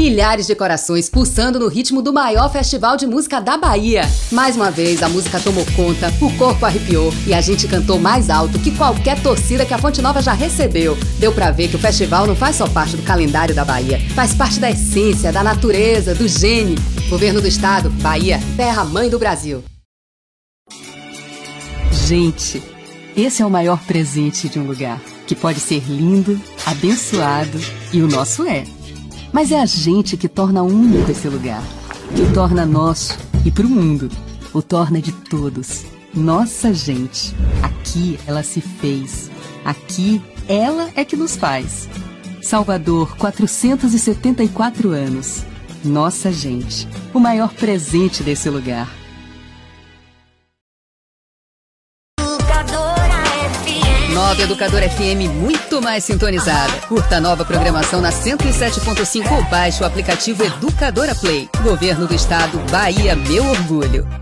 Milhares de corações pulsando no ritmo do maior festival de música da Bahia. Mais uma vez, a música tomou conta, o corpo arrepiou e a gente cantou mais alto que qualquer torcida que a Fonte Nova já recebeu. Deu pra ver que o festival não faz só parte do calendário da Bahia, faz parte da essência, da natureza, do gene. Governo do Estado, Bahia, terra-mãe do Brasil. Gente, esse é o maior presente de um lugar, que pode ser lindo, abençoado, e o nosso é. Mas é a gente que torna único esse lugar, que o torna nosso e pro mundo, o torna de todos. Nossa gente, aqui ela se fez, aqui ela é que nos faz. Salvador, 474 anos. Nossa gente, o maior presente desse lugar. Nova Educadora FM, muito mais sintonizada. Curta a nova programação na 107.5 ou baixe o aplicativo Educadora Play. Governo do Estado, Bahia, meu orgulho.